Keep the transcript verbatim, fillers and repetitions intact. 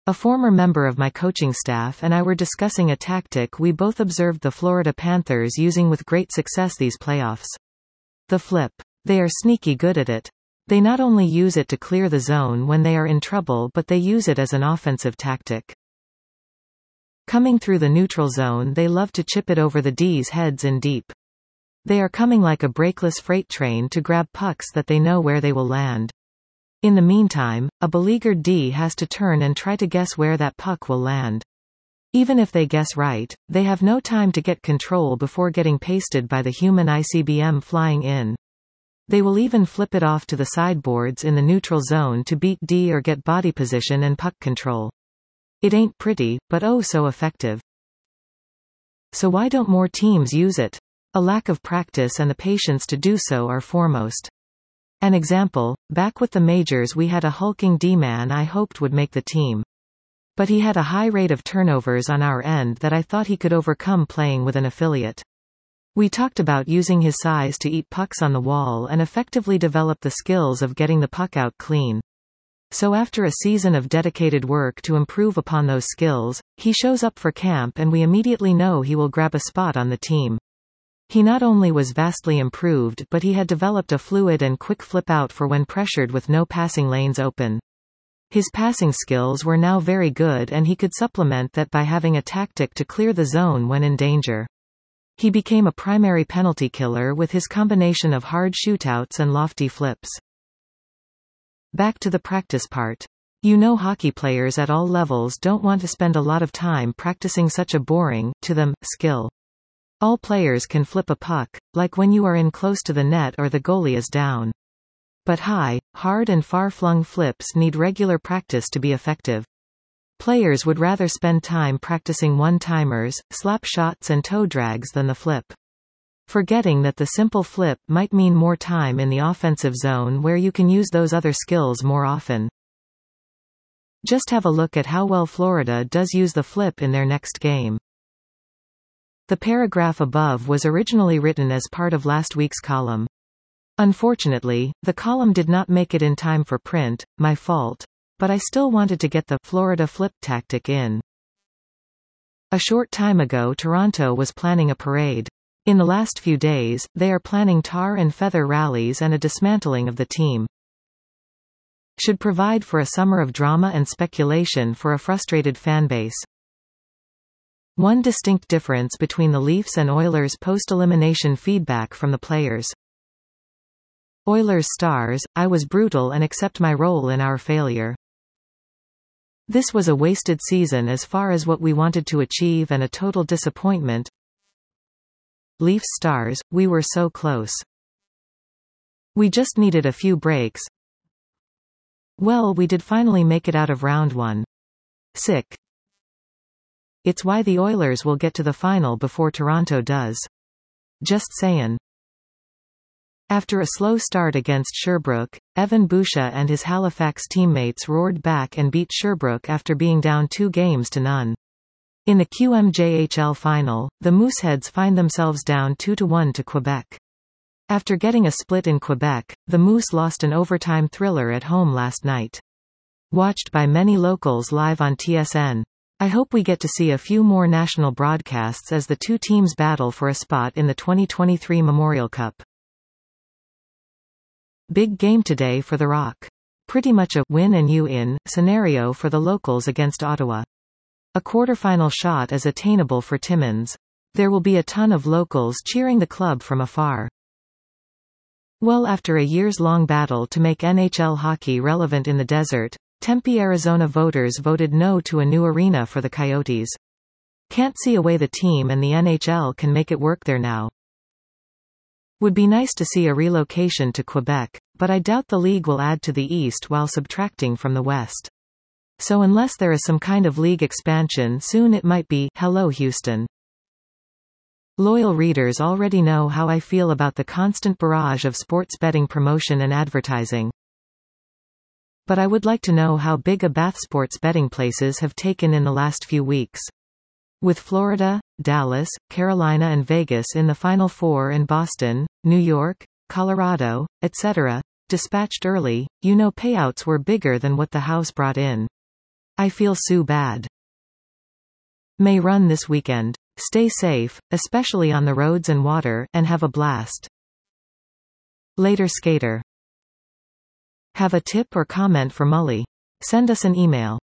A former member of my coaching staff and I were discussing a tactic we both observed the Florida Panthers using with great success these playoffs. The flip. They are sneaky good at it. They not only use it to clear the zone when they are in trouble, but they use it as an offensive tactic. Coming through the neutral zone, they love to chip it over the D's heads in deep. They are coming like a brakeless freight train to grab pucks that they know where they will land. In the meantime, a beleaguered D has to turn and try to guess where that puck will land. Even if they guess right, they have no time to get control before getting pasted by the human I C B M flying in. They will even flip it off to the sideboards in the neutral zone to beat D or get body position and puck control. It ain't pretty, but oh so effective. So why don't more teams use it? A lack of practice and the patience to do so are foremost. An example, back with the majors we had a hulking D-man I hoped would make the team. But he had a high rate of turnovers on our end that I thought he could overcome playing with an affiliate. We talked about using his size to eat pucks on the wall and effectively develop the skills of getting the puck out clean. So after a season of dedicated work to improve upon those skills, he shows up for camp and we immediately know he will grab a spot on the team. He not only was vastly improved, but he had developed a fluid and quick flip out for when pressured with no passing lanes open. His passing skills were now very good and he could supplement that by having a tactic to clear the zone when in danger. He became a primary penalty killer with his combination of hard shootouts and lofty flips. Back to the practice part. You know, hockey players at all levels don't want to spend a lot of time practicing such a boring, to them, skill. All players can flip a puck, like when you are in close to the net or the goalie is down. But high, hard and far-flung flips need regular practice to be effective. Players would rather spend time practicing one-timers, slap shots and toe drags than the flip. Forgetting that the simple flip might mean more time in the offensive zone where you can use those other skills more often. Just have a look at how well Florida does use the flip in their next game. The paragraph above was originally written as part of last week's column. Unfortunately, the column did not make it in time for print, my fault, but I still wanted to get the Florida flip tactic in. A short time ago, Toronto was planning a parade. In the last few days, they are planning tar and feather rallies and a dismantling of the team. Should provide for a summer of drama and speculation for a frustrated fanbase. One distinct difference between the Leafs and Oilers post-elimination feedback from the players. Oilers stars, I was brutal and accept my role in our failure. This was a wasted season as far as what we wanted to achieve and a total disappointment. Leafs stars, we were so close. We just needed a few breaks. Well, we did finally make it out of round one. Sick. It's why the Oilers will get to the final before Toronto does. Just sayin'. After a slow start against Sherbrooke, Evan Bouchard and his Halifax teammates roared back and beat Sherbrooke after being down two games to none. In the Q M J H L final, the Mooseheads find themselves down two to one to Quebec. After getting a split in Quebec, the Moose lost an overtime thriller at home last night. Watched by many locals live on T S N. I hope we get to see a few more national broadcasts as the two teams battle for a spot in the twenty twenty-three Memorial Cup. Big game today for the Rock. Pretty much a win and you in scenario for the locals against Ottawa. A quarterfinal shot is attainable for Timmins. There will be a ton of locals cheering the club from afar. Well, after a years-long battle to make N H L hockey relevant in the desert, Tempe, Arizona voters voted no to a new arena for the Coyotes. Can't see a way the team and the N H L can make it work there now. Would be nice to see a relocation to Quebec, but I doubt the league will add to the East while subtracting from the West. So unless there is some kind of league expansion soon, it might be, hello Houston. Loyal readers already know how I feel about the constant barrage of sports betting promotion and advertising. But I would like to know how big a bath sports betting places have taken in the last few weeks. With Florida, Dallas, Carolina and Vegas in the Final Four and Boston, New York, Colorado, et cetera, dispatched early, you know payouts were bigger than what the house brought in. I feel so bad. May run this weekend. Stay safe, especially on the roads and water, and have a blast. Later skater. Have a tip or comment for Mully? Send us an email.